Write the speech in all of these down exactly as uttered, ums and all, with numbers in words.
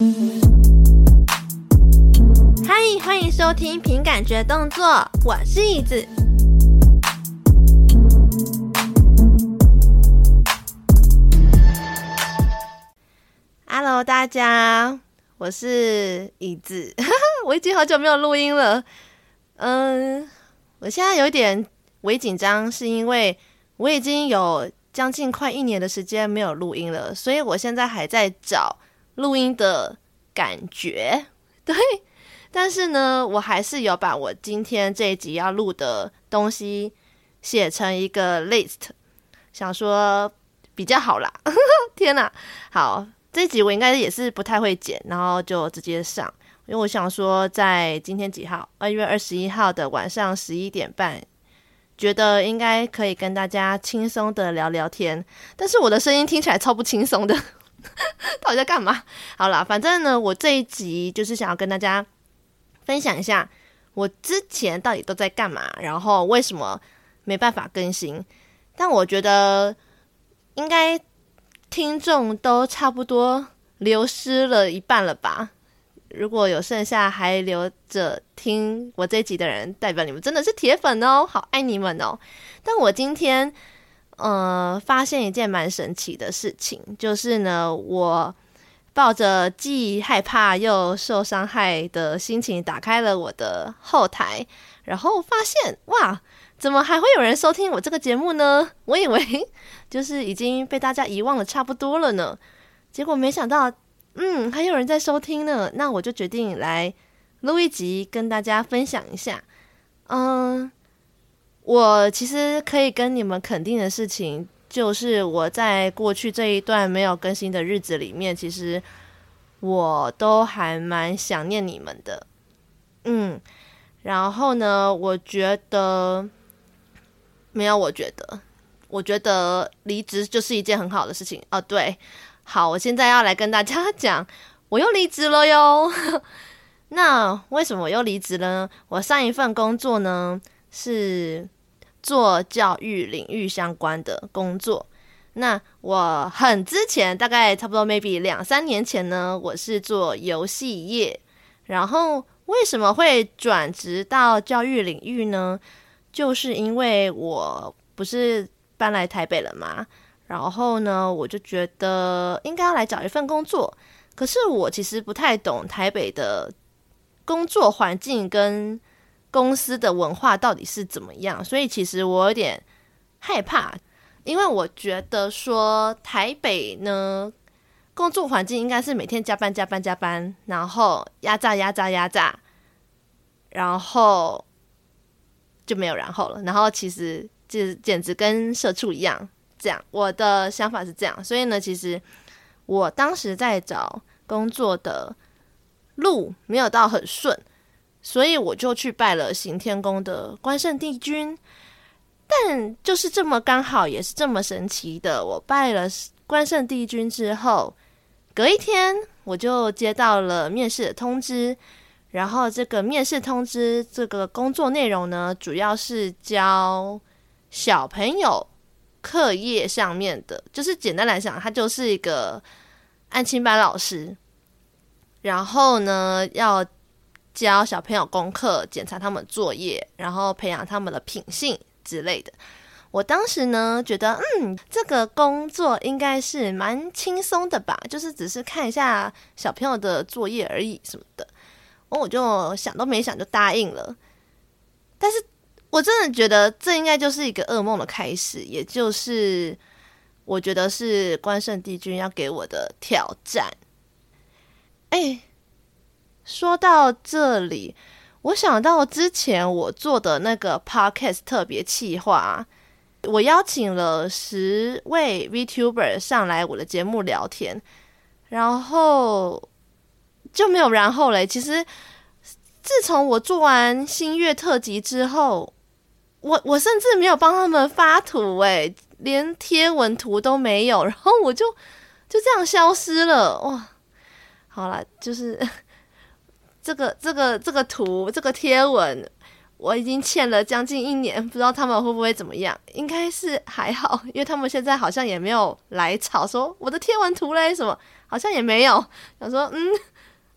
嗨，欢迎收听凭感觉动作，我是椅子。Hello， 大家，我是椅子。我已经好久没有录音了。嗯，我现在有点微紧张，是因为我已经有将近快一年的时间没有录音了，所以我现在还在找录音的感觉。对，但是呢，我还是有把我今天这一集要录的东西写成一个 list， 想说比较好啦。天哪，好，这一集我应该也是不太会剪，然后就直接上，因为我想说在今天几号，二月二十一号的晚上十一点半，觉得应该可以跟大家轻松的聊聊天，但是我的声音听起来超不轻松的。到底在干嘛？好啦，反正呢，我这一集就是想要跟大家分享一下我之前到底都在干嘛，然后为什么没办法更新。但我觉得应该听众都差不多流失了一半了吧，如果有剩下还留着听我这一集的人，代表你们真的是铁粉哦，好爱你们哦。但我今天呃发现一件蛮神奇的事情，就是呢，我抱着既害怕又受伤害的心情打开了我的后台，然后发现哇，怎么还会有人收听我这个节目呢？我以为就是已经被大家遗忘了差不多了呢，结果没想到嗯，还有人在收听呢。那我就决定来录一集跟大家分享一下。嗯，我其实可以跟你们肯定的事情，就是我在过去这一段没有更新的日子里面，其实我都还蛮想念你们的。嗯，然后呢，我觉得没有，我觉得我觉得离职就是一件很好的事情哦。对，好，我现在要来跟大家讲，我又离职了哟。那为什么我又离职了呢？我上一份工作呢是做教育领域相关的工作。那我很之前，大概差不多 maybe 两三年前呢，我是做游戏业。然后为什么会转职到教育领域呢？就是因为我不是搬来台北了嘛，然后呢，我就觉得应该要来找一份工作。可是我其实不太懂台北的工作环境跟公司的文化到底是怎么样，所以其实我有点害怕，因为我觉得说台北呢，工作环境应该是每天加班加班加班，然后压榨压榨压榨，然后就没有然后了，然后其实就简直跟社畜一样。这样，我的想法是这样，所以呢，其实我当时在找工作的路没有到很顺，所以我就去拜了行天宫的关圣帝君。但就是这么刚好，也是这么神奇的，我拜了关圣帝君之后，隔一天我就接到了面试的通知。然后这个面试通知这个工作内容呢，主要是教小朋友课业上面的，就是简单来讲，他就是一个安亲班老师，然后呢要教小朋友功课，检查他们作业，然后培养他们的品性之类的。我当时呢觉得嗯，这个工作应该是蛮轻松的吧，就是只是看一下小朋友的作业而已什么的，我就想都没想就答应了。但是我真的觉得这应该就是一个噩梦的开始，也就是我觉得是关圣帝君要给我的挑战。哎，说到这里，我想到之前我做的那个 podcast 特别企划，我邀请了十位 VTuber 上来我的节目聊天，然后就没有然后嘞。其实自从我做完新月特辑之后，我我甚至没有帮他们发图诶，连贴文图都没有，然后我就就这样消失了。哇，好啦，就是这个这个这个图这个贴文，我已经欠了将近一年，不知道他们会不会怎么样。应该是还好，因为他们现在好像也没有来吵说我的贴文图嘞什么，好像也没有。想说嗯，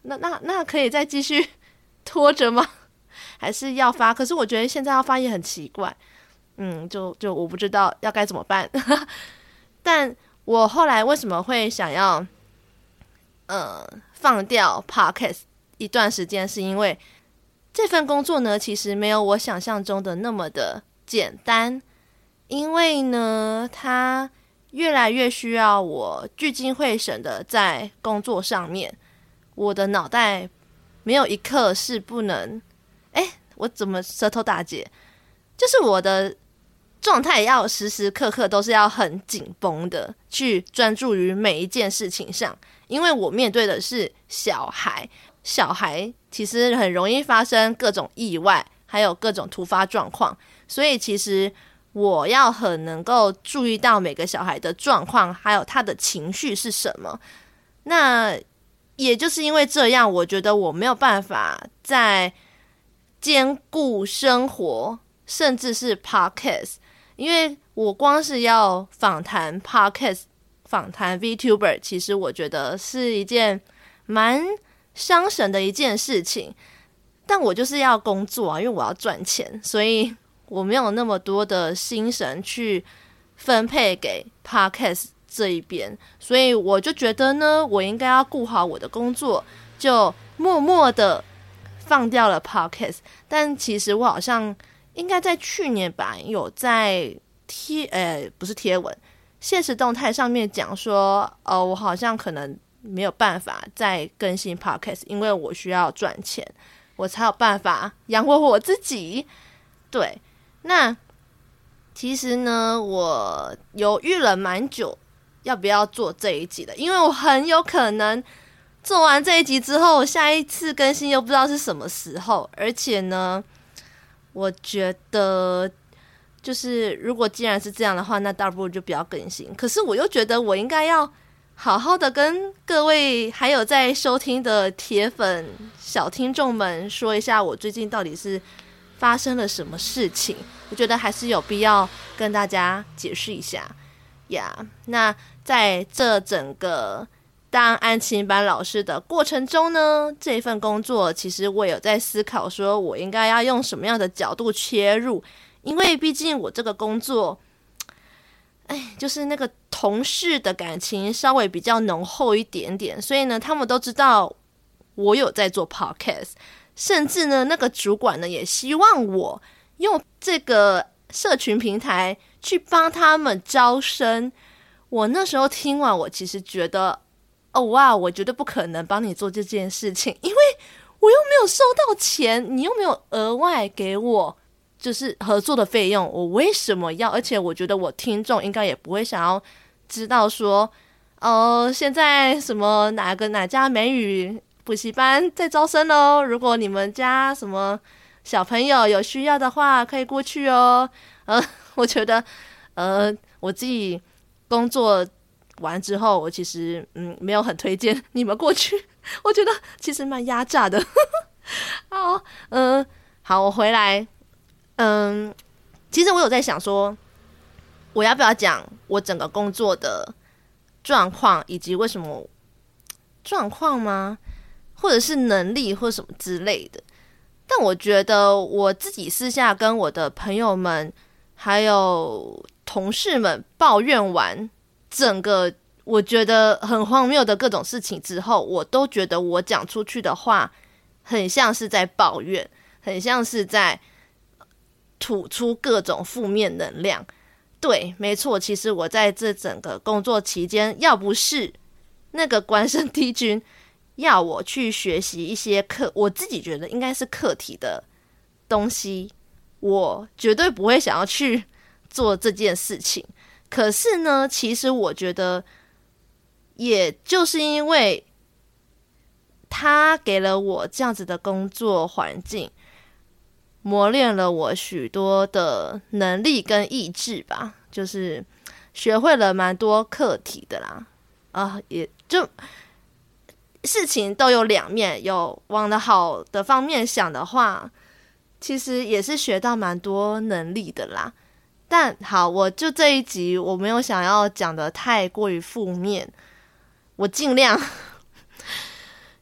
那那那可以再继续拖着吗？还是要发？可是我觉得现在要发也很奇怪，嗯，就就我不知道要该怎么办。但我后来为什么会想要呃放掉 podcast 一段时间，是因为这份工作呢，其实没有我想象中的那么的简单，因为呢，它越来越需要我聚精会神的在工作上面，我的脑袋没有一刻是不能，哎，我怎么舌头打结？就是我的状态要时时刻刻都是要很紧绷的去专注于每一件事情上，因为我面对的是小孩，小孩其实很容易发生各种意外，还有各种突发状况，所以其实我要很能够注意到每个小孩的状况，还有他的情绪是什么。那也就是因为这样，我觉得我没有办法在兼顾生活甚至是 podcast， 因为我光是要访谈 podcast 访谈 VTuber， 其实我觉得是一件蛮伤神的一件事情，但我就是要工作啊，因为我要赚钱，所以我没有那么多的心神去分配给 podcast 这一边，所以我就觉得呢，我应该要顾好我的工作，就默默的放掉了 podcast。 但其实我好像应该在去年吧，有在贴呃不是贴文，现实动态上面讲说，呃，我好像可能没有办法再更新 podcast， 因为我需要赚钱，我才有办法养活我自己。对，那其实呢，我犹豫了蛮久要不要做这一集的，因为我很有可能做完这一集之后，下一次更新又不知道是什么时候，而且呢，我觉得就是如果既然是这样的话，那倒不如就不要更新。可是我又觉得我应该要好好的跟各位还有在收听的铁粉小听众们说一下，我最近到底是发生了什么事情，我觉得还是有必要跟大家解释一下呀。Yeah, 那在这整个当安亲班老师的过程中呢，这份工作其实我有在思考说我应该要用什么样的角度切入，因为毕竟我这个工作哎，就是那个同事的感情稍微比较浓厚一点点，所以呢他们都知道我有在做 podcast， 甚至呢那个主管呢也希望我用这个社群平台去帮他们招生。我那时候听完，我其实觉得哦哇，我绝对不可能帮你做这件事情，因为我又没有收到钱，你又没有额外给我就是合作的费用，我为什么要？而且我觉得我听众应该也不会想要知道说哦，现在什么哪个哪家美语补习班在招生哦，如果你们家什么小朋友有需要的话可以过去哦。呃，我觉得呃我自己工作完之后，我其实嗯没有很推荐你们过去，我觉得其实蛮压榨的。好，嗯、呃，好，我回来，嗯，其实我有在想说，我要不要讲我整个工作的状况，以及为什么状况吗？或者是能力或什么之类的。但我觉得我自己私下跟我的朋友们还有同事们抱怨完整个我觉得很荒谬的各种事情之后，我都觉得我讲出去的话很像是在抱怨，很像是在吐出各种负面能量。对，没错，其实我在这整个工作期间，要不是那个关圣帝君要我去学习一些课，我自己觉得应该是课题的东西，我绝对不会想要去做这件事情。可是呢，其实我觉得也就是因为他给了我这样子的工作环境，磨练了我许多的能力跟意志吧，就是学会了蛮多课题的啦。啊，也就事情都有两面，有往的好的方面想的话，其实也是学到蛮多能力的啦。但好，我就这一集我没有想要讲的太过于负面，我尽量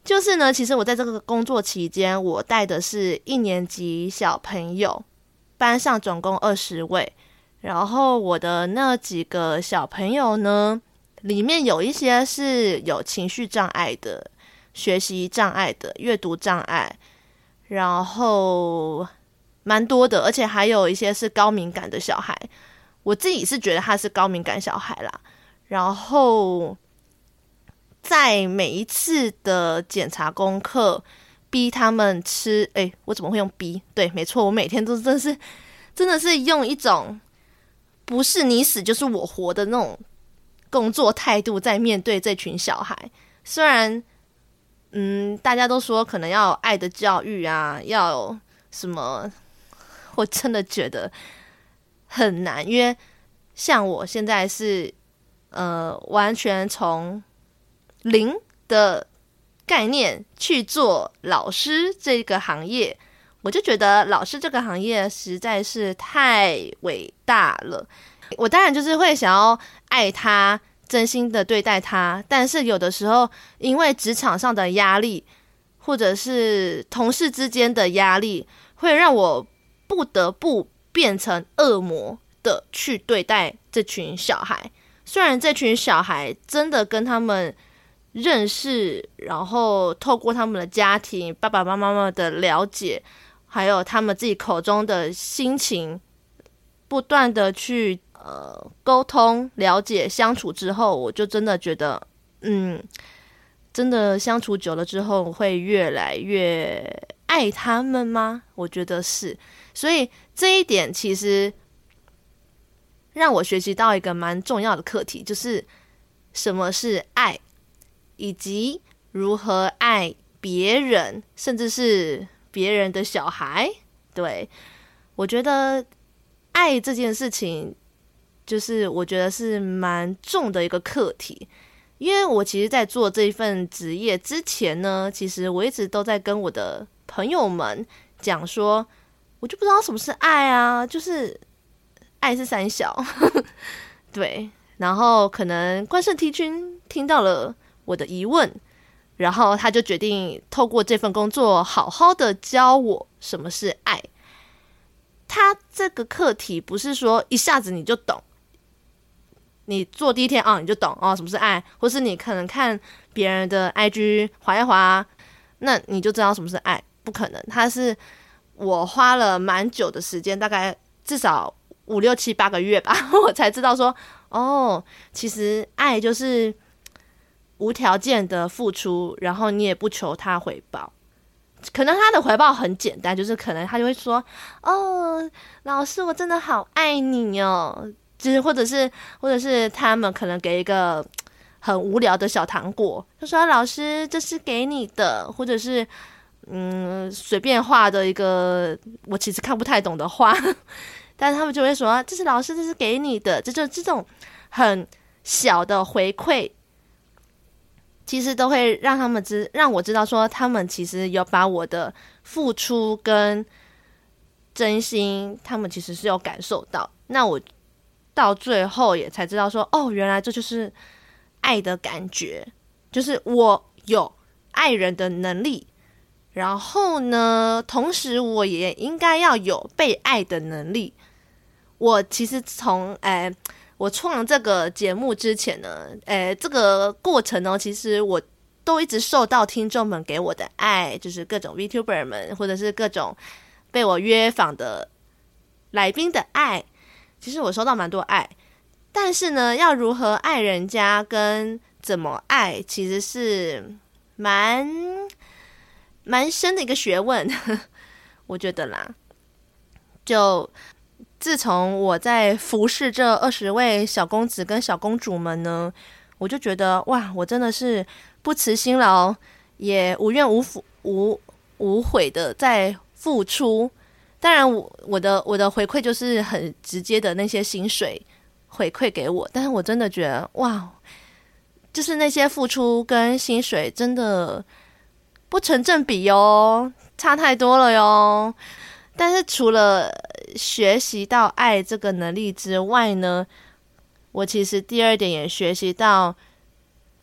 就是呢，其实我在这个工作期间，我带的是一年级小朋友，班上总共二十位，然后我的那几个小朋友呢，里面有一些是有情绪障碍的、学习障碍的、阅读障碍，然后蛮多的，而且还有一些是高敏感的小孩。我自己是觉得他是高敏感小孩啦。然后在每一次的检查功课，逼他们吃，诶，我怎么会用逼？对，没错，我每天都真的是真的是用一种不是你死就是我活的那种工作态度在面对这群小孩。虽然嗯，大家都说可能要有爱的教育啊，要有什么，我真的觉得很难，因为像我现在是呃完全从零的概念去做老师这个行业，我就觉得老师这个行业实在是太伟大了。我当然就是会想要爱他，真心的对待他，但是有的时候因为职场上的压力，或者是同事之间的压力，会让我不得不变成恶魔的去对待这群小孩。虽然这群小孩真的跟他们认识，然后透过他们的家庭、爸爸妈妈的了解，还有他们自己口中的心情，不断的去呃沟通、了解、相处之后，我就真的觉得，嗯，真的相处久了之后，会越来越爱他们吗？我觉得是。所以这一点其实让我学习到一个蛮重要的课题，就是什么是爱，以及如何爱别人，甚至是别人的小孩。对，我觉得爱这件事情，就是我觉得是蛮重的一个课题。因为我其实在做这一份职业之前呢，其实我一直都在跟我的朋友们讲说，我就不知道什么是爱啊，就是爱是三小对，然后可能关圣帝君听到了我的疑问，然后他就决定透过这份工作好好的教我什么是爱。他这个课题不是说一下子你就懂，你做第一天啊、哦、你就懂哦什么是爱，或是你可能看别人的 I G 滑一滑，那你就知道什么是爱，不可能。他是我花了蛮久的时间，大概至少五六七八个月吧，我才知道说，哦，其实爱就是无条件的付出，然后你也不求他回报。可能他的回报很简单，就是可能他就会说，哦，老师我真的好爱你哦，就是或者是或者是他们可能给一个很无聊的小糖果，就说老师这是给你的，或者是嗯随便画的一个我其实看不太懂的画，但是他们就会说这是老师这是给你的，这就这种很小的回馈，其实都会让他们知让我知道说他们其实有把我的付出跟真心他们其实是有感受到。那我到最后也才知道说，哦，原来这就是爱的感觉，就是我有爱人的能力，然后呢同时我也应该要有被爱的能力。我其实从诶我创这个节目之前呢，诶这个过程呢，其实我都一直受到听众们给我的爱，就是各种 VTuber 们或者是各种被我约访的来宾的爱，其实我收到蛮多爱，但是呢要如何爱人家跟怎么爱其实是蛮蛮深的一个学问我觉得啦。就自从我在服侍这二十位小公子跟小公主们呢，我就觉得哇，我真的是不辞辛劳，也无怨无无无悔的在付出。当然我，我的我的回馈就是很直接的那些薪水回馈给我，但是我真的觉得哇，就是那些付出跟薪水真的不成正比哟，差太多了哟。但是除了学习到爱这个能力之外呢，我其实第二点也学习到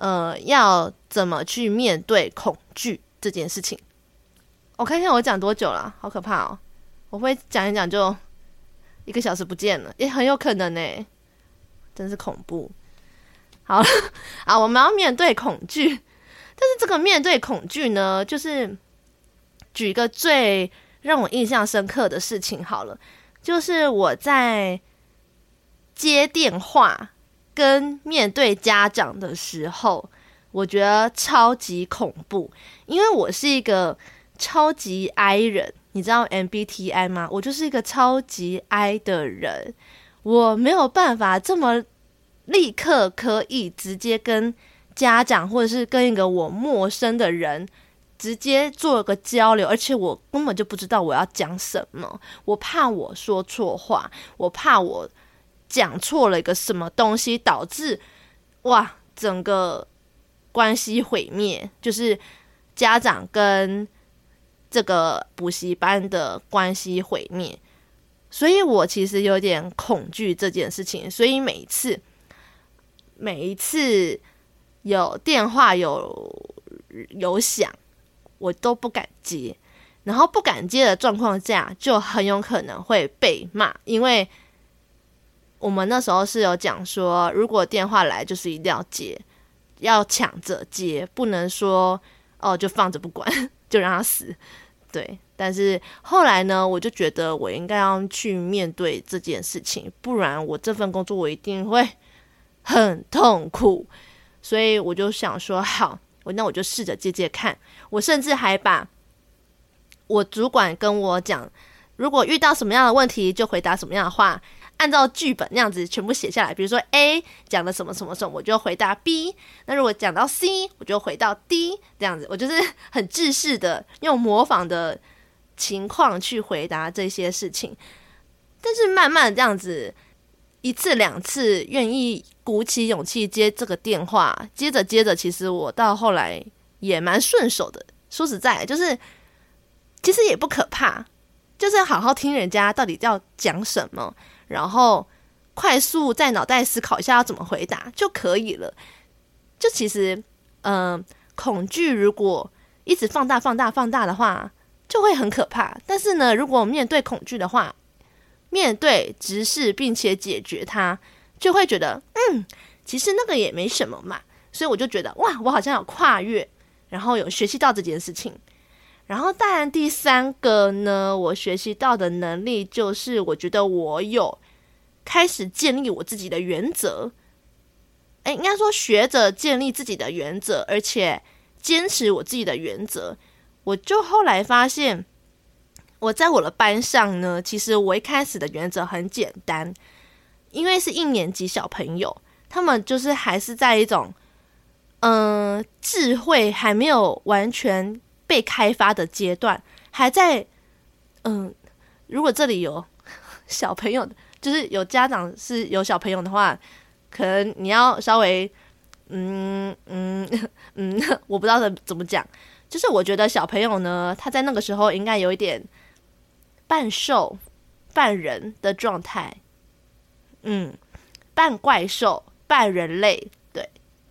呃，要怎么去面对恐惧这件事情。我看一下我讲多久了，好可怕哦！我会讲一讲就一个小时不见了，也很有可能呢，真是恐怖。好了，啊，我们要面对恐惧，但是这个面对恐惧呢，就是举一个最让我印象深刻的事情好了，就是我在接电话跟面对家长的时候，我觉得超级恐怖，因为我是一个超级 I 人，你知道 M B T I 吗？我就是一个超级 I 的人，我没有办法这么立刻可以直接跟家长或者是跟一个我陌生的人直接做个交流，而且我根本就不知道我要讲什么，我怕我说错话，我怕我讲错了一个什么东西，导致哇整个关系毁灭，就是家长跟这个补习班的关系毁灭。所以我其实有点恐惧这件事情，所以每一次每一次有电话有有响，我都不敢接，然后不敢接的状况下就很有可能会被骂，因为我们那时候是有讲说，如果电话来就是一定要接，要抢着接，不能说哦就放着不管就让他死。对，但是后来呢，我就觉得我应该要去面对这件事情，不然我这份工作我一定会很痛苦。所以我就想说好，那我就试着接接看。我甚至还把我主管跟我讲，如果遇到什么样的问题就回答什么样的话，按照剧本那样子全部写下来。比如说 A 讲了什么什么什么，我就回答 B， 那如果讲到 C 我就回到 D， 这样子我就是很制式的用模仿的情况去回答这些事情。但是慢慢这样子一次两次愿意鼓起勇气接这个电话，接着接着其实我到后来也蛮顺手的。说实在就是其实也不可怕，就是好好听人家到底要讲什么，然后快速在脑袋思考一下要怎么回答就可以了。就其实嗯、呃，恐惧如果一直放大放大放大的话就会很可怕，但是呢如果面对恐惧的话，面对直视并且解决它，就会觉得嗯其实那个也没什么嘛。所以我就觉得哇我好像有跨越，然后有学习到这件事情。然后当然第三个呢，我学习到的能力就是我觉得我有开始建立我自己的原则，诶，应该说学着建立自己的原则，而且坚持我自己的原则。我就后来发现我在我的班上呢，其实我一开始的原则很简单，因为是一年级小朋友，他们就是还是在一种嗯、呃，智慧还没有完全被开发的阶段，还在嗯，如果这里有小朋友，就是有家长是有小朋友的话，可能你要稍微嗯嗯嗯，我不知道怎么讲，就是我觉得小朋友呢，他在那个时候应该有一点半兽半人的状态，嗯，半怪兽半人类，对，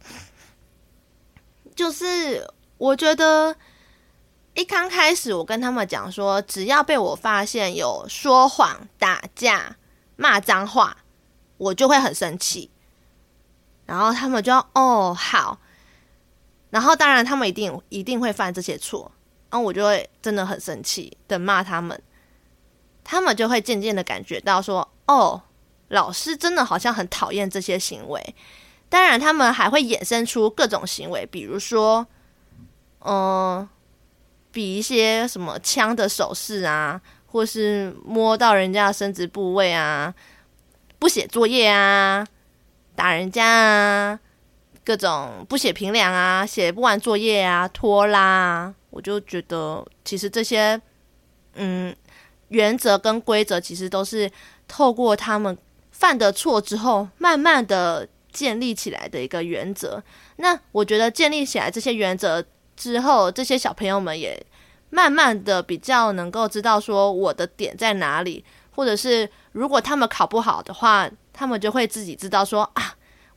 就是我觉得一刚开始我跟他们讲说，只要被我发现有说谎、打架、骂脏话，我就会很生气。然后他们就要哦好，然后当然他们一定一定会犯这些错，然后我就会真的很生气的骂他们。他们就会渐渐的感觉到说，哦，老师真的好像很讨厌这些行为。当然他们还会衍生出各种行为，比如说嗯、呃比一些什么枪的手势啊，或是摸到人家的生殖部位啊，不写作业啊，打人家啊，各种不写评量啊，写不完作业啊，拖拉啊，我就觉得其实这些嗯原则跟规则其实都是透过他们犯的错之后慢慢的建立起来的一个原则。那我觉得建立起来这些原则之后，这些小朋友们也慢慢的比较能够知道说我的点在哪里，或者是如果他们考不好的话，他们就会自己知道说啊，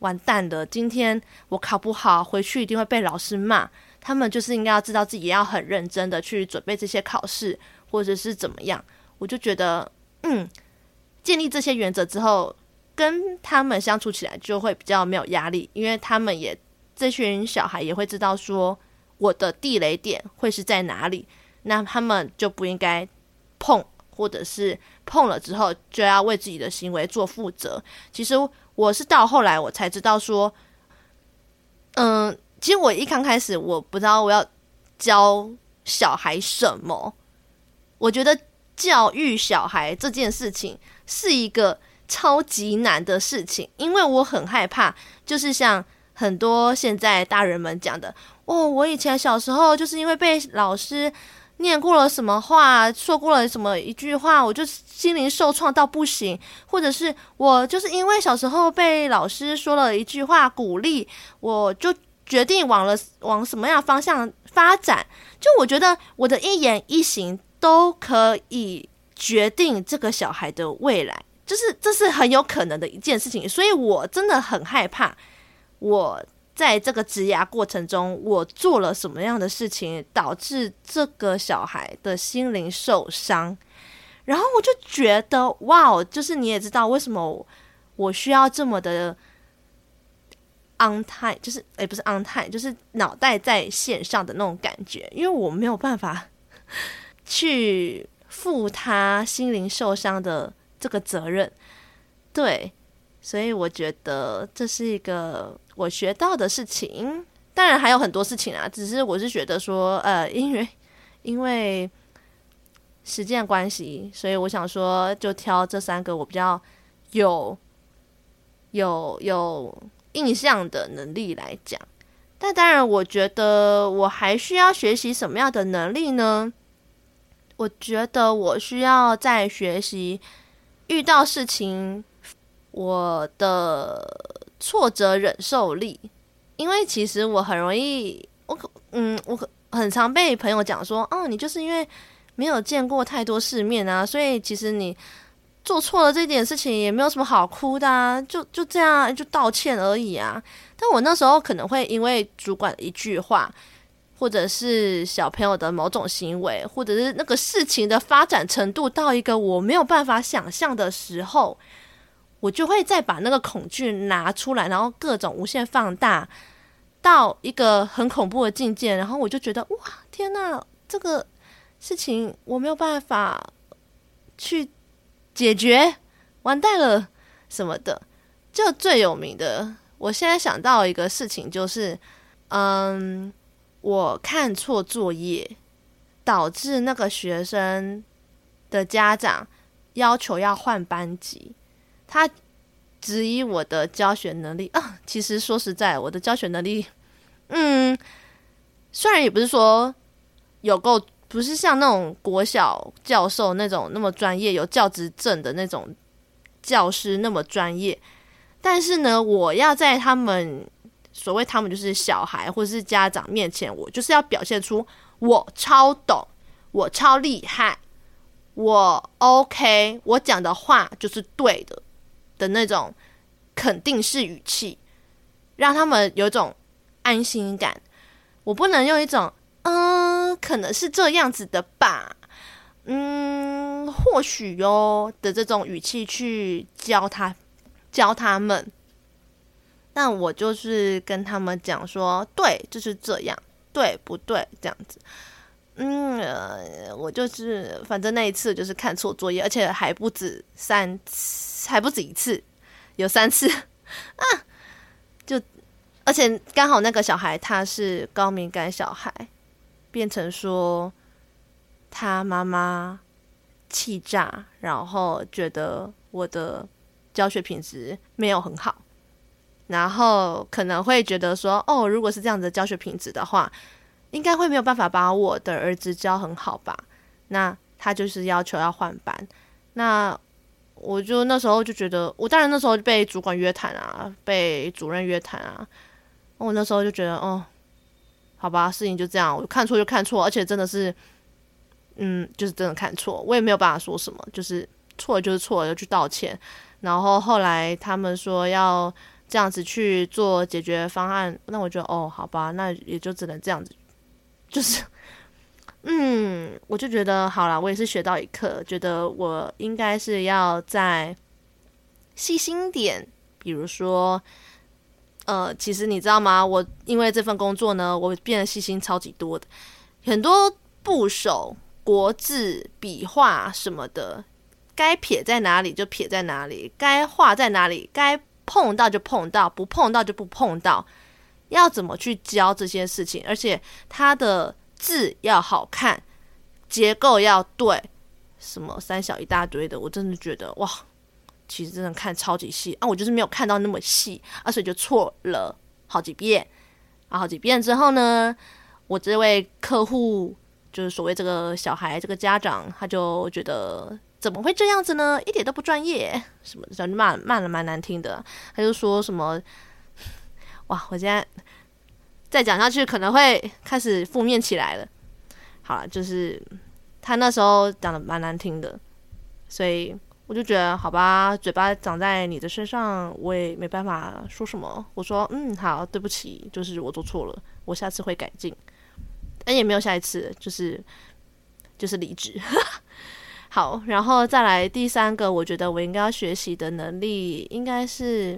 完蛋了，今天我考不好，回去一定会被老师骂。他们就是应该要知道自己要很认真的去准备这些考试，或者是怎么样。我就觉得，嗯，建立这些原则之后，跟他们相处起来就会比较没有压力，因为他们也这群小孩也会知道说我的地雷点会是在哪里，那他们就不应该碰，或者是碰了之后就要为自己的行为做负责。其实我是到后来我才知道说，嗯，其实我一刚开始我不知道我要教小孩什么，我觉得教育小孩这件事情是一个超级难的事情，因为我很害怕，就是像很多现在大人们讲的，哦，我以前小时候就是因为被老师念过了什么话，说过了什么一句话，我就心灵受创到不行，或者是我就是因为小时候被老师说了一句话鼓励，我就决定往了往什么样的方向发展。就我觉得我的一言一行都可以决定这个小孩的未来，就是这是很有可能的一件事情，所以我真的很害怕我在这个职涯过程中我做了什么样的事情导致这个小孩的心灵受伤。然后我就觉得哇，就是你也知道为什么我需要这么的 on time， 就是诶不是 on time， 就是脑袋在线上的那种感觉，因为我没有办法去负他心灵受伤的这个责任。对，所以我觉得这是一个我学到的事情。当然还有很多事情啊，只是我是觉得说呃因为因为时间关系，所以我想说就挑这三个我比较有有有印象的能力来讲。但当然我觉得我还需要学习什么样的能力呢？我觉得我需要在学习遇到事情我的挫折忍受力，因为其实我很容易我嗯我很常被朋友讲说，哦，你就是因为没有见过太多世面啊，所以其实你做错了这点事情也没有什么好哭的啊，就就这样就道歉而已啊。但我那时候可能会因为主管的一句话，或者是小朋友的某种行为，或者是那个事情的发展程度到一个我没有办法想象的时候，我就会再把那个恐惧拿出来，然后各种无限放大到一个很恐怖的境界，然后我就觉得哇天哪，这个事情我没有办法去解决，完蛋了什么的。就最有名的，我现在想到一个事情就是，嗯，我看错作业，导致那个学生的家长要求要换班级，他质疑我的教学能力啊。其实说实在，我的教学能力，嗯，虽然也不是说有够，不是像那种国小教授那种那么专业，有教职证的那种教师那么专业，但是呢，我要在他们所谓他们就是小孩或者是家长面前，我就是要表现出我超懂，我超厉害，我 OK， 我讲的话就是对的的那种肯定式语气，让他们有一种安心感。我不能用一种嗯，可能是这样子的吧，嗯，或许哟的这种语气去教他教他们。那我就是跟他们讲说，对，就是这样，对不对？这样子。嗯、呃，我就是反正那一次就是看错作业，而且还不止三次，还不止一次，有三次啊！就而且刚好那个小孩他是高敏感小孩，变成说他妈妈气炸，然后觉得我的教学品质没有很好，然后可能会觉得说，哦，如果是这样的教学品质的话，应该会没有办法把我的儿子教很好吧，那他就是要求要换班。那我就那时候就觉得，我当然那时候被主管约谈啊，被主任约谈啊，我那时候就觉得，哦，好吧，事情就这样，我看错就看错，而且真的是嗯，就是真的看错，我也没有办法说什么，就是错了就是错了，就去道歉。然后后来他们说要这样子去做解决方案，那我觉得哦，好吧，那也就只能这样子，就是嗯，我就觉得好啦，我也是学到一课，觉得我应该是要再细心点，比如说呃，其实你知道吗？我因为这份工作呢，我变得细心超级多的，很多部首、国字、笔画什么的，该撇在哪里就撇在哪里，该画在哪里，该碰到就碰到，不碰到就不碰到。要怎么去教这些事情？而且它的字要好看，结构要对，什么三小一大堆的，我真的觉得哇，其实真的看超级细啊，我就是没有看到那么细啊，所以就错了好几遍啊，好几遍之后呢，我这位客户就是所谓这个小孩这个家长，他就觉得怎么会这样子呢？一点都不专业，什么的，骂骂了蛮难听的，他就说什么，哇，我现在再讲下去可能会开始负面起来了。好了，就是他那时候讲的蛮难听的，所以我就觉得好吧，嘴巴长在你的身上，我也没办法说什么。我说嗯，好，对不起，就是我做错了，我下次会改进。但也没有下一次，就是就是离职。好，然后再来第三个，我觉得我应该要学习的能力，应该是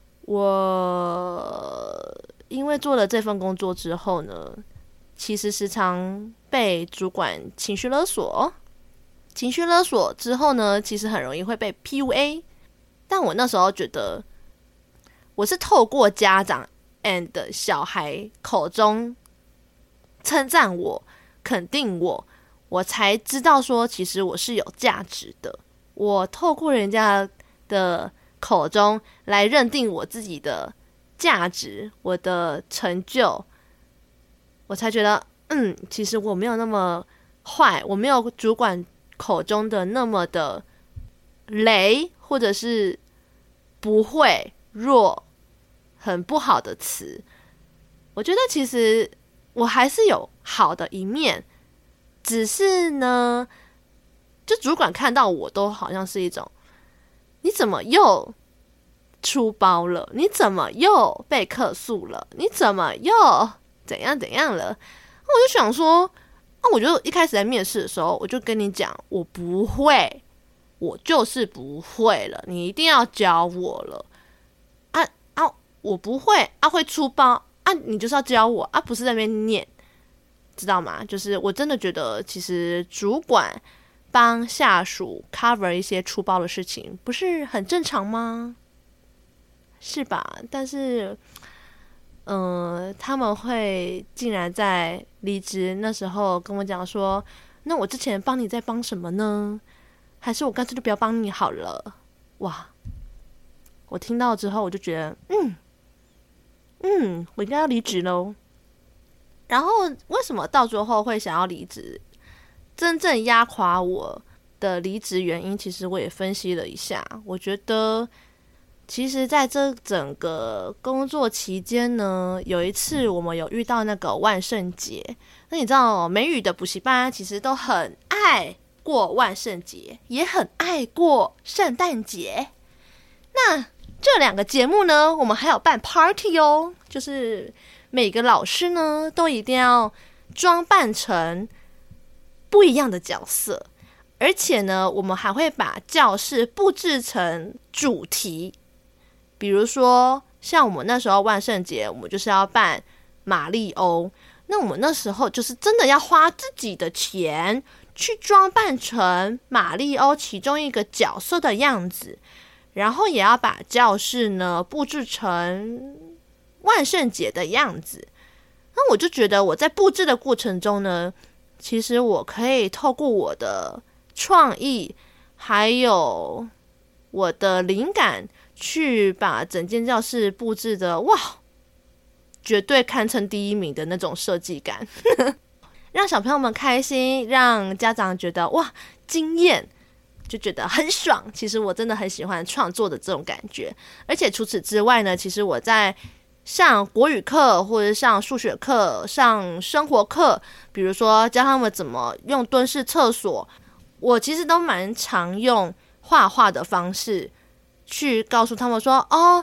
我因为做了这份工作之后呢，其实时常被主管情绪勒索。情绪勒索之后呢，其实很容易会被 P U A。但我那时候觉得，我是透过家长 and 小孩口中称赞我、肯定我，我才知道说，其实我是有价值的。我透过人家的口中来认定我自己的价值、我的成就，我才觉得，嗯，其实我没有那么坏，我没有主管口中的那么的雷，或者是不会、弱、很不好的词。我觉得其实我还是有好的一面，只是呢，就主管看到我都好像是一种，你怎么又出包了？你怎么又被客诉了？你怎么又怎样怎样了？我就想说，那我就一开始在面试的时候，我就跟你讲，我不会，我就是不会了，你一定要教我了。啊啊，我不会啊，会出包啊，你就是要教我啊，不是在那边念，知道吗？就是我真的觉得，其实主管帮下属 cover 一些出包的事情，不是很正常吗？是吧？但是嗯、呃，他们会竟然在离职那时候跟我讲说，那我之前帮你在帮什么呢？还是我干脆就不要帮你好了？哇！我听到之后我就觉得，嗯嗯，我应该要离职喽。然后为什么到最后会想要离职？真正压垮我的离职原因，其实我也分析了一下。我觉得，其实在这整个工作期间呢，有一次我们有遇到那个万圣节。那你知道，美语的补习班其实都很爱过万圣节，也很爱过圣诞节。那这两个节目呢，我们还有办 party 哦，就是每个老师呢都一定要装扮成不一样的角色，而且呢，我们还会把教室布置成主题。比如说，像我们那时候万圣节，我们就是要扮马里欧，那我们那时候就是真的要花自己的钱去装扮成马里欧其中一个角色的样子，然后也要把教室呢布置成万圣节的样子。那我就觉得我在布置的过程中呢，其实我可以透过我的创意还有我的灵感，去把整间教室布置的哇，绝对堪称第一名的那种设计感让小朋友们开心，让家长觉得哇惊艳，就觉得很爽。其实我真的很喜欢创作的这种感觉。而且除此之外呢，其实我在上国语课或者上数学课、上生活课，比如说教他们怎么用蹲式厕所，我其实都蛮常用画画的方式去告诉他们说，哦，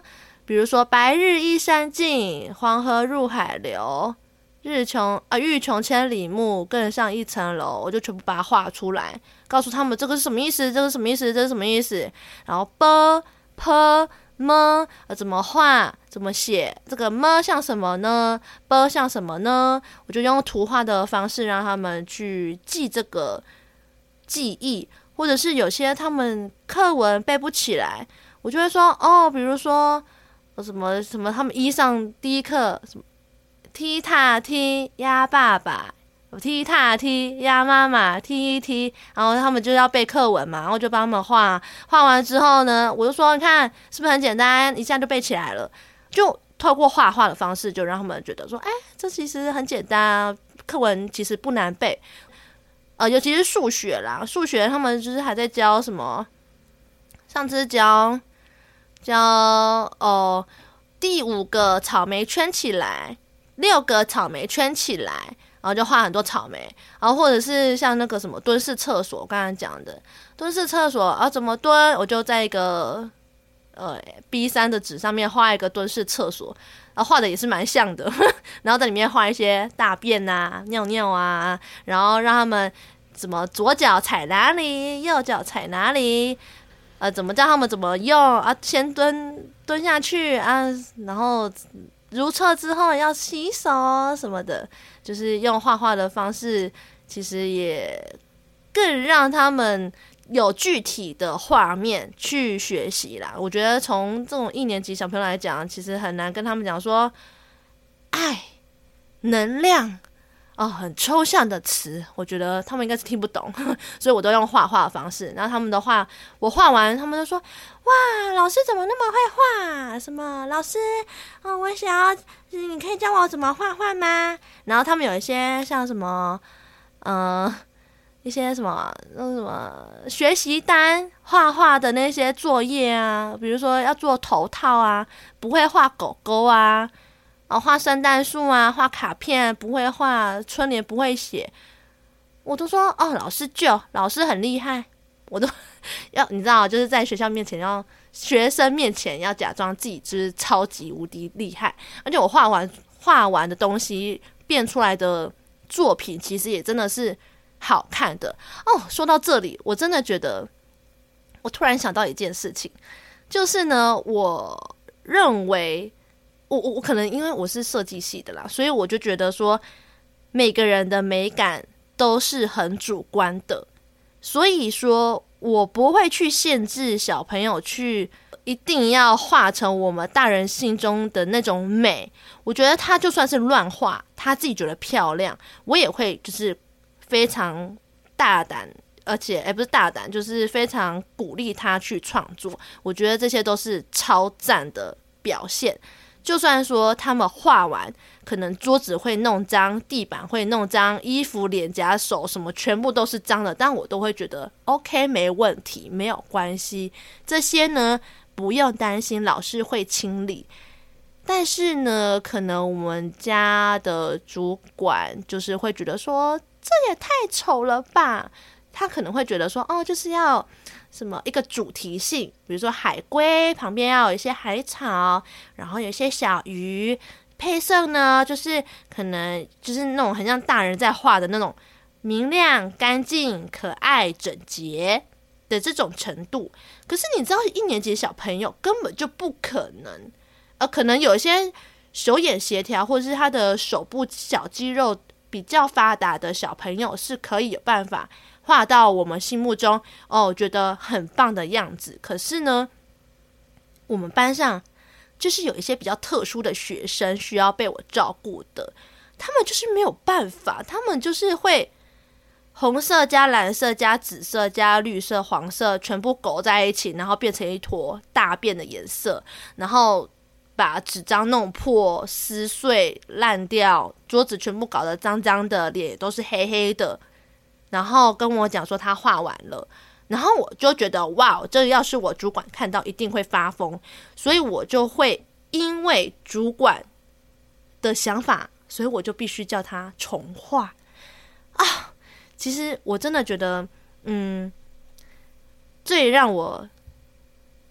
比如说白日依山尽，黄河入海流，日穷啊欲穷千里目，更上一层楼，我就全部把它画出来，告诉他们这个是什么意思，这个是什么意思，这是什么意思。然后 b p m 怎么画，怎么写，这个 m 像什么呢， b 像什么呢，我就用图画的方式让他们去记这个记忆。或者是有些他们课文背不起来，我就会说哦，比如说什么什么，他们一上第一课什么踢踏踢鸭爸爸，踢踏踢鸭妈妈，踢一踢，然后他们就要背课文嘛，然后就帮他们画，画完之后呢，我就说你看是不是很简单，一下就背起来了，就透过画画的方式，就让他们觉得说，哎，这其实很简单，课文其实不难背。呃，尤其是数学啦，数学他们就是还在教什么，上次教教哦，第五个草莓圈起来，六个草莓圈起来，然后就画很多草莓，然后或者是像那个什么蹲式厕所，我刚才讲的蹲式厕所啊，怎么蹲，我就在一个呃 B 三 的纸上面画一个蹲式厕所，然后画的也是蛮像的，然后在里面画一些大便啊、尿尿啊，然后让他们怎么左脚踩哪里，右脚踩哪里，呃，怎么叫他们怎么用啊？先蹲蹲下去啊，然后如厕之后要洗手什么的，就是用画画的方式，其实也更让他们有具体的画面去学习啦。我觉得从这种一年级小朋友来讲，其实很难跟他们讲说爱、能量哦，很抽象的词，我觉得他们应该是听不懂，所以我都用画画的方式。然后他们的画，我画完，他们就说：“哇，老师怎么那么会画？什么老师？哦，我想要，你可以教我怎么画画吗？”然后他们有一些像什么，嗯、呃。一些什么那什么学习单画画的那些作业啊，比如说要做头套啊，不会画狗狗啊，然后画圣诞树啊，画卡片不会画，春联不会写，我都说哦，老师就老师很厉害，我都要你知道，就是在学校面前要学生面前要假装自己就是超级无敌厉害，而且我画完画完的东西变出来的作品，其实也真的是好看的哦。说到这里，我真的觉得，我突然想到一件事情，就是呢，我认为，我我我可能因为我是设计系的啦，所以我就觉得说，每个人的美感都是很主观的，所以说我不会去限制小朋友去一定要画成我们大人心中的那种美。我觉得他就算是乱画，他自己觉得漂亮，我也会就是非常大胆，而且哎、欸、不是大胆，就是非常鼓励他去创作。我觉得这些都是超赞的表现。就算说他们画完，可能桌子会弄脏，地板会弄脏，衣服、脸颊、手什么全部都是脏的，但我都会觉得 OK 没问题，没有关系。这些呢不用担心，老师会清理。但是呢，可能我们家的主管就是会觉得说，这也太丑了吧。他可能会觉得说，哦，就是要什么一个主题性，比如说海龟旁边要有一些海草，然后有一些小鱼，配色呢就是可能就是那种很像大人在画的那种明亮、干净、可爱、整洁的这种程度。可是你知道，一年级小朋友根本就不可能，呃，可能有一些手眼协调或者是他的手部小肌肉比较发达的小朋友是可以有办法画到我们心目中哦，我觉得很棒的样子。可是呢，我们班上就是有一些比较特殊的学生需要被我照顾的，他们就是没有办法，他们就是会红色加蓝色加紫色加绿色黄色全部勾在一起，然后变成一坨大便的颜色，然后把纸张弄破、撕碎、烂掉，桌子全部搞得脏脏的，脸也都是黑黑的，然后跟我讲说他画完了，然后我就觉得哇，这要是我主管看到一定会发疯，所以我就会因为主管的想法，所以我就必须叫他重画啊。其实我真的觉得，嗯，最让我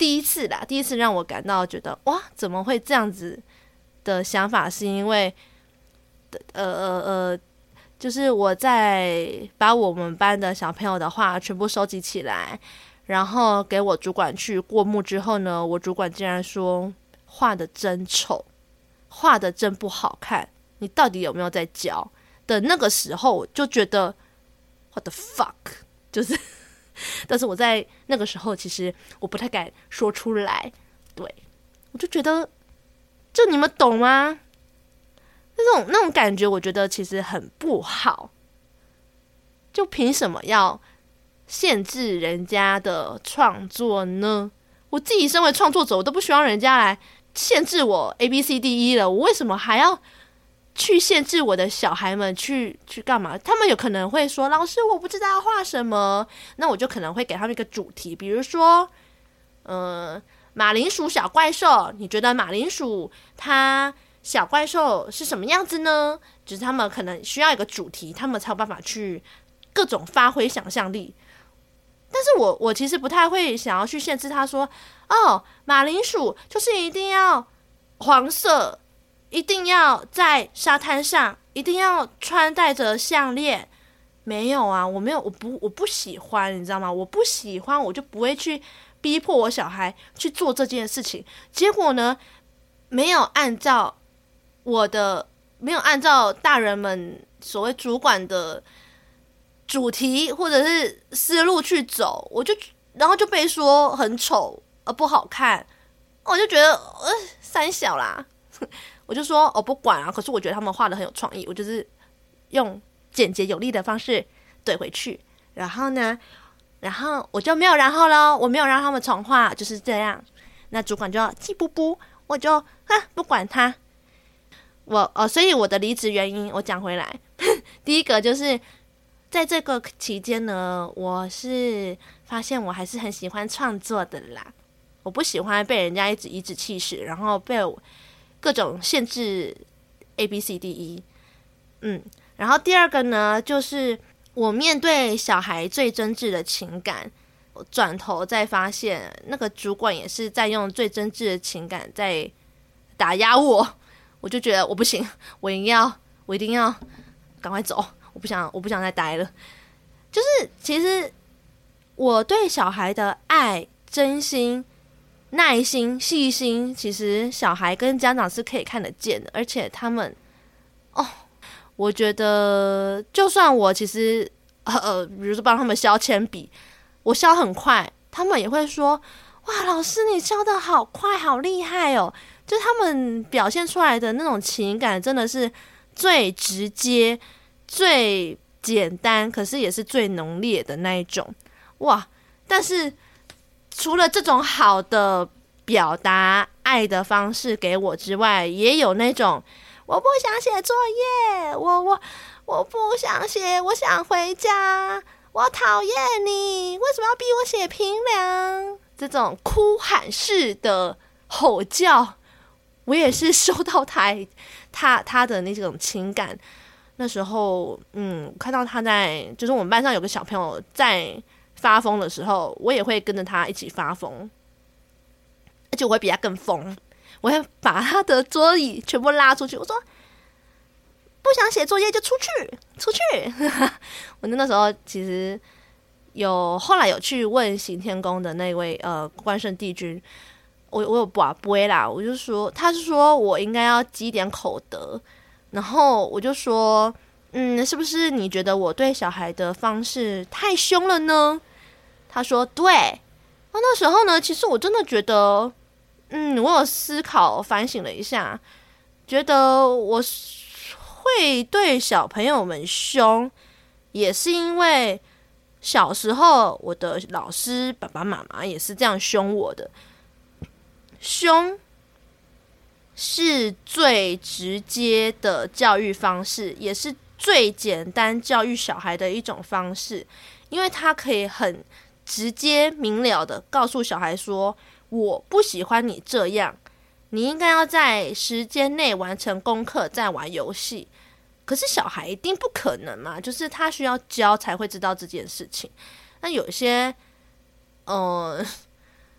第一次啦，第一次让我感到觉得哇，怎么会这样子的想法，是因为呃呃呃，就是我在把我们班的小朋友的话全部收集起来，然后给我主管去过目之后呢，我主管竟然说画的真丑，画的真不好看，你到底有没有在教的那个时候，我就觉得 what the fuck， 就是但是我在那个时候其实我不太敢说出来，对，我就觉得就你们懂吗？那种那种感觉我觉得其实很不好，就凭什么要限制人家的创作呢？我自己身为创作者，我都不希望人家来限制我 A B C D E 了，我为什么还要去限制我的小孩们去去干嘛？他们有可能会说老师我不知道要画什么，那我就可能会给他们一个主题，比如说呃，马铃薯小怪兽，你觉得马铃薯它小怪兽是什么样子呢？就是他们可能需要一个主题，他们才有办法去各种发挥想象力。但是我我其实不太会想要去限制他说，哦，马铃薯就是一定要黄色，一定要在沙滩上，一定要穿戴着项链。没有啊，我没有，我不我不喜欢，你知道吗？我不喜欢，我就不会去逼迫我小孩去做这件事情。结果呢，没有按照我的，没有按照大人们所谓主管的主题或者是思路去走，我就然后就被说很丑呃不好看，我就觉得呃三小啦，我就说我不管啊，可是我觉得他们画的很有创意，我就是用简洁有力的方式怼回去，然后呢，然后我就没有然后咯，我没有让他们重画，就是这样。那主管就要气不不，我就哈不管他。我哦，所以我的离职原因，我讲回来，第一个就是在这个期间呢，我是发现我还是很喜欢创作的啦，我不喜欢被人家一直颐指气使，然后被各种限制 A B C D E。嗯，然后第二个呢，就是我面对小孩最真挚的情感，我转头再发现那个主管也是在用最真挚的情感在打压我，我就觉得我不行，我一定要，我一定要赶快走，我不想，我不想再待了。就是其实我对小孩的爱、真心、耐心、细心，其实小孩跟家长是可以看得见的，而且他们哦。我觉得，就算我其实呃，比如说帮他们削铅笔，我削很快，他们也会说：“哇，老师你削得好快，好厉害哦！”就他们表现出来的那种情感，真的是最直接、最简单，可是也是最浓烈的那一种。哇！但是除了这种好的表达爱的方式给我之外，也有那种。我不想写作业，我我我不想写，我想回家，我讨厌你，为什么要逼我写评量？这种哭喊式的吼叫，我也是收到他他他的那种情感。那时候，嗯，看到他在，就是我们班上有个小朋友在发疯的时候，我也会跟着他一起发疯，而且我会比他更疯。我会把他的桌椅全部拉出去，我说不想写作业就出去出去我那时候其实有后来有去问行天宫的那位呃关圣帝君，我我有拔杯啦，我就说他是说我应该要积点口德，然后我就说嗯，是不是你觉得我对小孩的方式太凶了呢？他说对。那时候呢，其实我真的觉得嗯，我有思考反省了一下，觉得我会对小朋友们凶，也是因为小时候我的老师爸爸妈妈也是这样凶我的。凶是最直接的教育方式，也是最简单教育小孩的一种方式，因为他可以很直接明了的告诉小孩说我不喜欢你这样，你应该要在时间内完成功课再玩游戏。可是小孩一定不可能嘛，就是他需要教才会知道这件事情。那有些呃，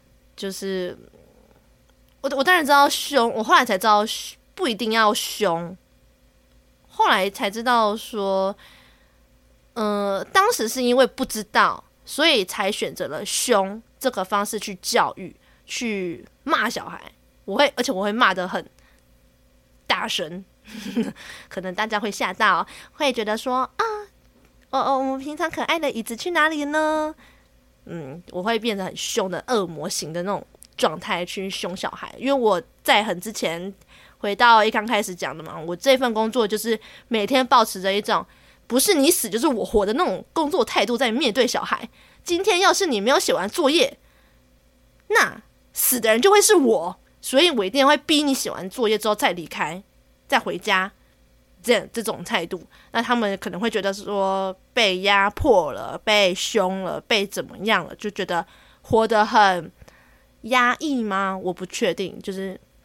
就是我我当然知道凶，我后来才知道不一定要凶，后来才知道说，呃，当时是因为不知道，所以才选择了凶这个方式去教育，去骂小孩。我会，而且我会骂得很大声，可能大家会吓到，会觉得说啊，哦哦，我们平常可爱的椅子去哪里呢？嗯，我会变得很凶的恶魔型的那种状态去凶小孩，因为我在很之前回到一刚开始讲的嘛，我这份工作就是每天抱持着一种不是你死就是我活的那种工作态度在面对小孩。今天要是你没有写完作业，那死的人就会是我，所以我一定会逼你写完作业之后再离开，再回家。这这种态度，那他们可能会觉得说被压迫了，被凶了，被怎么样了，就觉得活得很压抑吗？我不确定，就是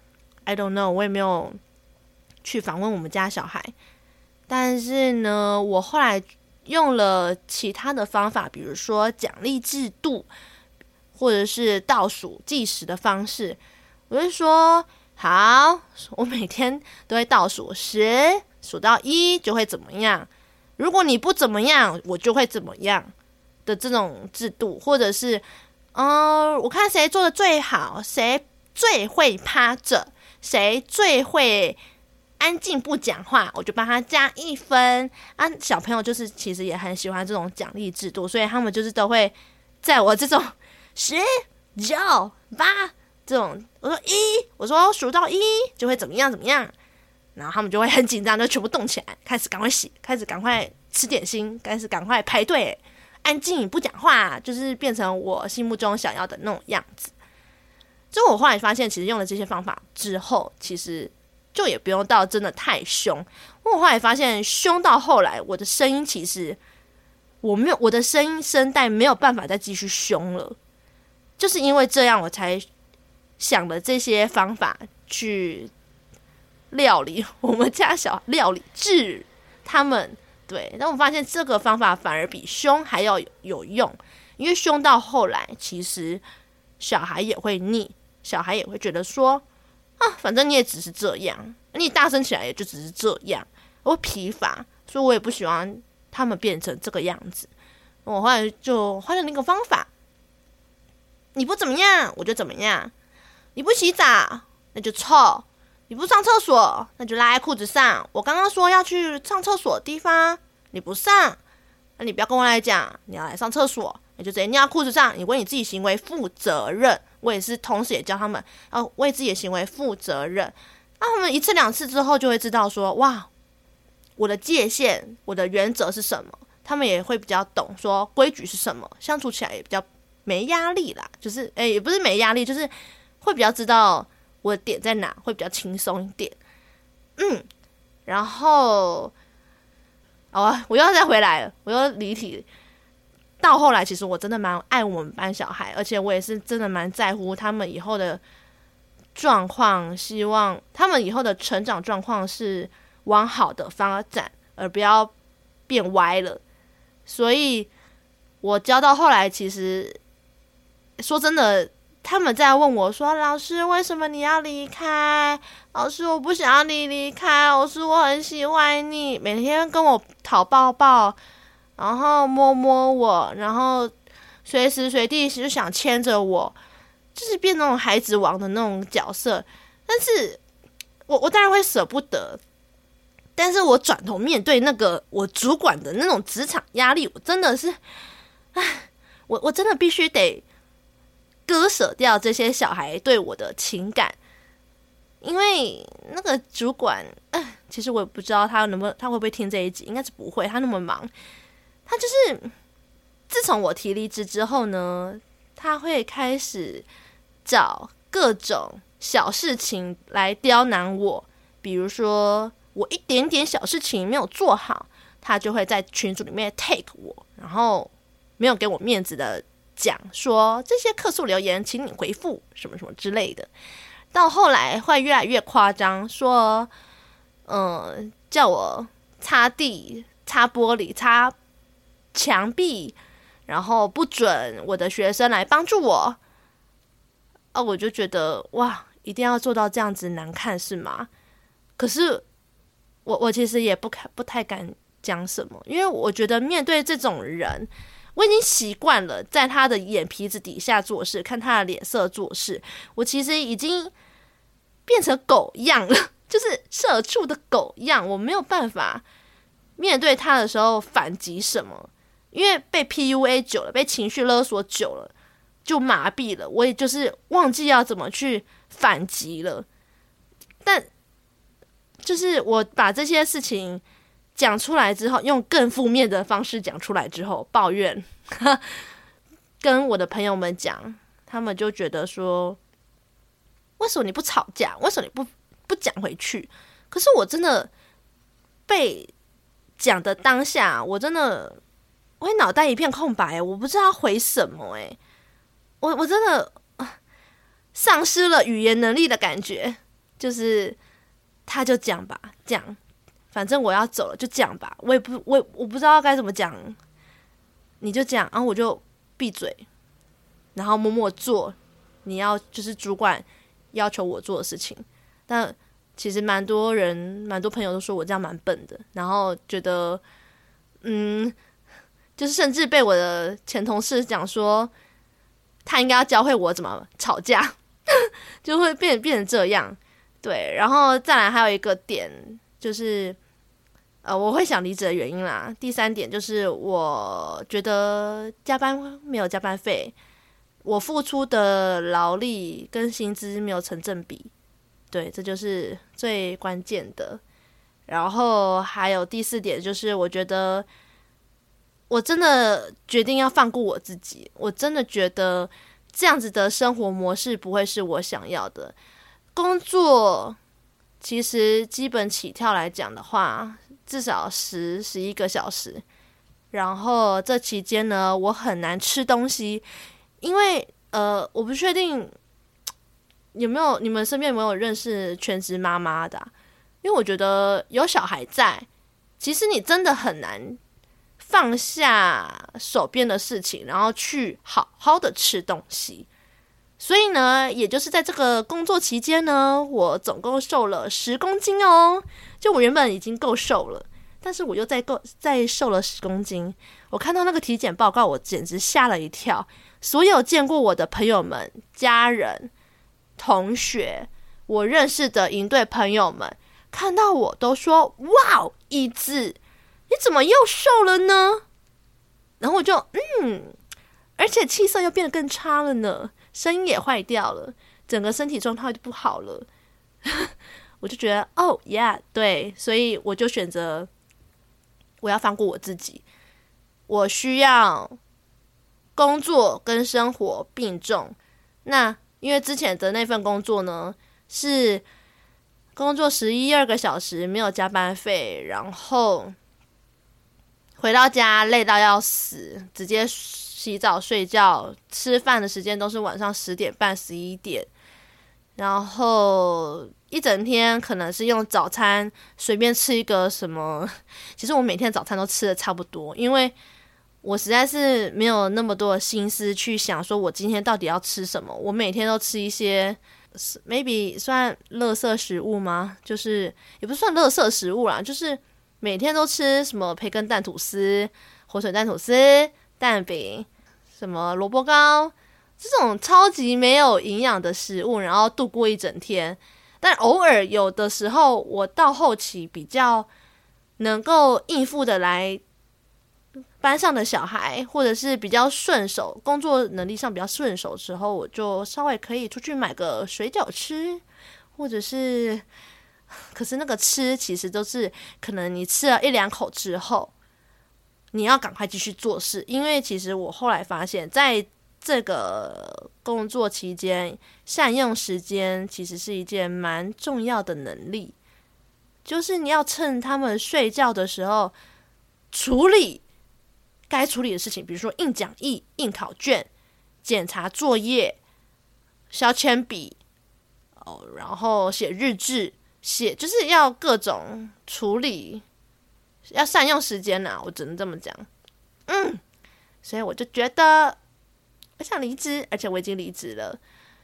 I don't know， 我也没有去访问我们家小孩。但是呢，我后来用了其他的方法，比如说奖励制度，或者是倒数计时的方式。我就说好，我每天都会倒数十。数到一就会怎么样，如果你不怎么样，我就会怎么样的这种制度，或者是，嗯、呃，我看谁做的最好，谁最会趴着，谁最会安静不讲话，我就帮他加一分啊。小朋友就是其实也很喜欢这种奖励制度，所以他们就是都会在我这种十九八这种，我说一，我说数到一就会怎么样怎么样。然后他们就会很紧张，就全部动起来，开始赶快洗，开始赶快吃点心，开始赶快排队，安静不讲话，就是变成我心目中想要的那种样子。就我后来发现，其实用了这些方法之后，其实就也不用到真的太凶。我后来发现，凶到后来，我的声音其实我没有，我的声音声带没有办法再继续凶了。就是因为这样，我才想了这些方法去料理我们家小料理治他们。对，但我发现这个方法反而比凶还要有用，因为凶到后来其实小孩也会腻，小孩也会觉得说啊，反正你也只是这样，你大声起来也就只是这样，我会疲乏，所以我也不喜欢他们变成这个样子。我后来就换了那个方法，你不怎么样我就怎么样，你不洗澡那就臭，你不上厕所那就拉在裤子上，我刚刚说要去上厕所的地方你不上，那你不要跟我来讲你要来上厕所，你就直接尿在裤子上，你为你自己行为负责任。我也是同时也教他们要为自己的行为负责任，那他们一次两次之后就会知道说，哇，我的界限我的原则是什么，他们也会比较懂说规矩是什么，相处起来也比较没压力啦，就是诶、欸、也不是没压力，就是会比较知道我的点在哪，会比较轻松一点。嗯，然后哦，我又再回来了，我又离题。到后来其实我真的蛮爱我们班小孩，而且我也是真的蛮在乎他们以后的状况，希望他们以后的成长状况是往好的发展，而不要变歪了。所以我教到后来，其实说真的，他们在问我说，老师为什么你要离开？老师我不想要你离开，老师我很喜欢你，每天跟我讨抱抱，然后摸摸我，然后随时随地就想牵着我，就是变那种孩子王的那种角色。但是我我当然会舍不得，但是我转头面对那个我主管的那种职场压力，我真的是，唉，我我真的必须得割舍掉这些小孩对我的情感。因为那个主管，唉，其实我也不知道他能不能，他会不会听这一集，应该是不会，他那么忙。他就是自从我提离职之后呢，他会开始找各种小事情来刁难我，比如说我一点点小事情没有做好，他就会在群组里面 take 我，然后没有给我面子的讲说这些客诉留言请你回复什么什么之类的。到后来会越来越夸张，说嗯，叫我擦地擦玻璃擦墙壁，然后不准我的学生来帮助我。 啊，我就觉得哇，一定要做到这样子难看是吗？可是我我其实也不不太敢讲什么，因为我觉得面对这种人，我已经习惯了在他的眼皮子底下做事，看他的脸色做事，我其实已经变成狗样了，就是社畜的狗样，我没有办法面对他的时候反击什么，因为被 P U A 久了，被情绪勒索久了，就麻痹了，我也就是忘记要怎么去反击了。但就是我把这些事情讲出来之后，用更负面的方式讲出来之后，抱怨跟我的朋友们讲，他们就觉得说，为什么你不吵架？为什么你不不讲回去？可是我真的被讲的当下，我真的我脑袋一片空白，我不知道回什么。哎，我我真的丧失了语言能力的感觉，就是他就讲吧，讲。反正我要走了，就讲吧。我也不，我我不知道该怎么讲，你就讲，然后我就闭嘴，然后默默做你要就是主管要求我做的事情。但其实蛮多人、蛮多朋友都说我这样蛮笨的，然后觉得，嗯，就是甚至被我的前同事讲说，他应该要教会我怎么吵架，就会变变成这样。对，然后再来还有一个点就是。呃，我会想离职的原因啦。第三点就是我觉得加班没有加班费，我付出的劳力跟薪资没有成正比，对，这就是最关键的。然后还有第四点就是我觉得我真的决定要放过我自己，我真的觉得这样子的生活模式不会是我想要的。工作其实基本起跳来讲的话，至少十十一个小时，然后这期间呢，我很难吃东西，因为呃，我不确定有没有你们身边有没有认识全职妈妈的、啊，因为我觉得有小孩在，其实你真的很难放下手边的事情，然后去好好的吃东西。所以呢，也就是在这个工作期间呢，我总共瘦了十公斤哦。就我原本已经够瘦了，但是我又再够再瘦了十公斤。我看到那个体检报告，我简直吓了一跳。所有见过我的朋友们、家人、同学，我认识的营队朋友们，看到我都说：“哇，一字，你怎么又瘦了呢？”然后我就嗯，而且气色又变得更差了呢。声音也坏掉了，整个身体状态就不好了。我就觉得哦呀，对，所以我就选择我要放过我自己，我需要工作跟生活并重。那因为之前的那份工作呢，是工作十一二个小时，没有加班费，然后回到家累到要死，直接洗澡睡觉，吃饭的时间都是晚上十点半十一点，然后一整天可能是用早餐随便吃一个什么，其实我每天早餐都吃的差不多，因为我实在是没有那么多的心思去想说我今天到底要吃什么，我每天都吃一些 maybe 算垃圾食物吗？就是也不算垃圾食物啦，就是每天都吃什么培根蛋吐司、火腿蛋吐司、蛋饼、什么萝卜糕，这种超级没有营养的食物，然后度过一整天。但偶尔有的时候，我到后期比较能够应付的来班上的小孩，或者是比较顺手，工作能力上比较顺手的时候，我就稍微可以出去买个水饺吃，或者是，可是那个吃其实都是可能你吃了一两口之后，你要赶快继续做事，因为其实我后来发现，在这个工作期间，善用时间其实是一件蛮重要的能力，就是你要趁他们睡觉的时候处理该处理的事情，比如说印讲义、印考卷、检查作业、削铅笔，哦，然后写日志，写就是要各种处理，要善用时间啊，我只能这么讲。嗯，所以我就觉得我想离职，而且我已经离职了。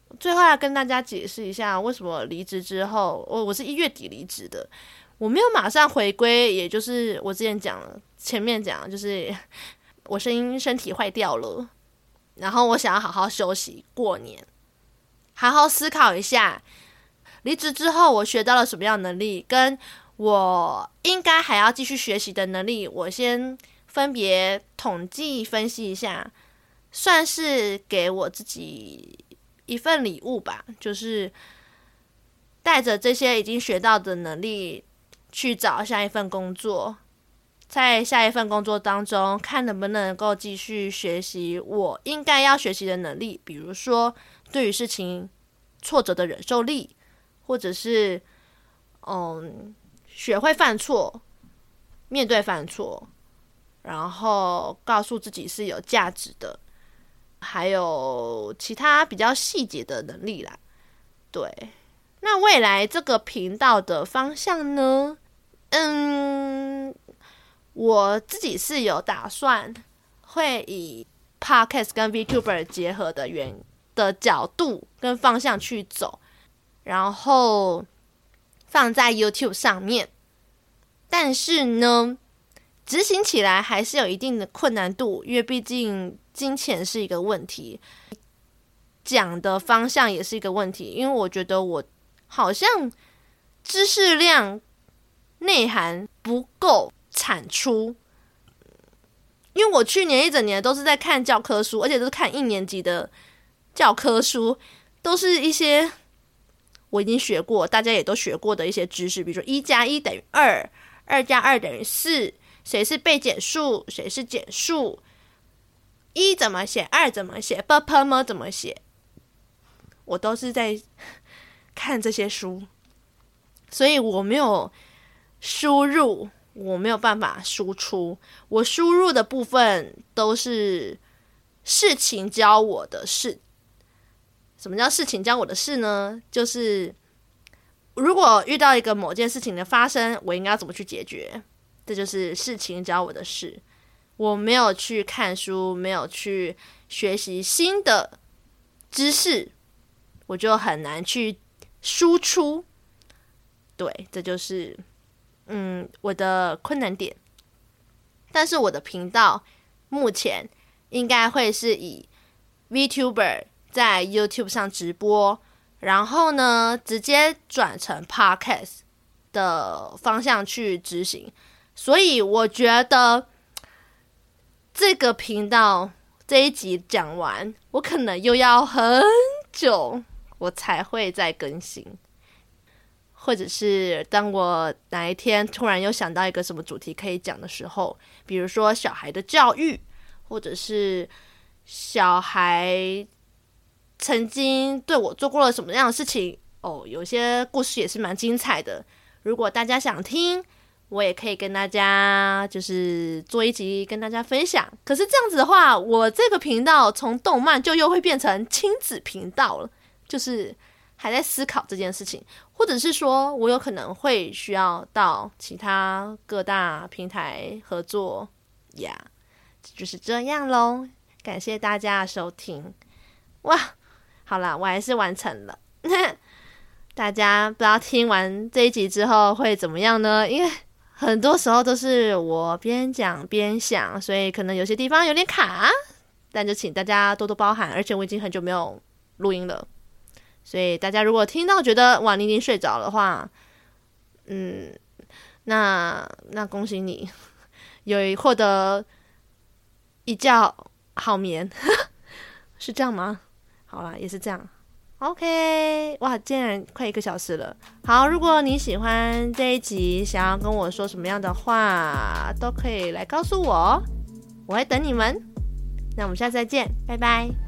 最后来跟大家解释一下，为什么离职之后，我我是一月底离职的，我没有马上回归，也就是我之前讲了，前面讲就是我声音身体坏掉了，然后我想要好好休息过年，好好思考一下离职之后我学到了什么样的能力，跟我应该还要继续学习的能力，我先分别统计分析一下，算是给我自己一份礼物吧，就是带着这些已经学到的能力去找下一份工作，在下一份工作当中看能不能够继续学习我应该要学习的能力，比如说对于事情挫折的忍受力，或者是嗯学会犯错，面对犯错，然后告诉自己是有价值的，还有其他比较细节的能力啦。对，那未来这个频道的方向呢？嗯，我自己是有打算会以 Podcast 跟 VTuber 结合的原的角度跟方向去走，然后放在 YouTube 上面。但是呢，执行起来还是有一定的困难度，因为毕竟金钱是一个问题，讲的方向也是一个问题，因为我觉得我好像知识量内涵不够产出，因为我去年一整年都是在看教科书，而且都是看一年级的教科书，都是一些我已经学过，大家也都学过的一些知识，比如说一加一等于二，二加二等于四，谁是被减数，谁是减数，一怎么写，二怎么写， b p m 怎么写，我都是在看这些书，所以我没有输入，我没有办法输出，我输入的部分都是事情教我的事。什么叫事情教我的事呢？就是如果遇到一个某件事情的发生，我应该要怎么去解决，这就是事情教我的事。我没有去看书，没有去学习新的知识，我就很难去输出。对，这就是嗯我的困难点。但是我的频道目前应该会是以 VTuber 在 YouTube 上直播，然后呢直接转成 Podcast 的方向去执行。所以我觉得这个频道这一集讲完，我可能又要很久我才会再更新，或者是当我哪一天突然又想到一个什么主题可以讲的时候，比如说小孩的教育，或者是小孩曾经对我做过了什么样的事情，哦，有些故事也是蛮精彩的，如果大家想听，我也可以跟大家就是做一集跟大家分享。可是这样子的话，我这个频道从动漫就又会变成亲子频道了，就是还在思考这件事情，或者是说我有可能会需要到其他各大平台合作呀、yeah, 就是这样咯。感谢大家的收听。哇，好啦，我还是完成了大家不知道听完这一集之后会怎么样呢？因为很多时候都是我边讲边想，所以可能有些地方有点卡，但就请大家多多包涵，而且我已经很久没有录音了，所以大家如果听到觉得哇你已经睡着的话，嗯，那那恭喜你有获得一觉好眠是这样吗？好啦，也是这样。OK， 哇，竟然快一个小时了。好，如果你喜欢这一集，想要跟我说什么样的话，都可以来告诉我，我会等你们。那我们下次再见，拜拜。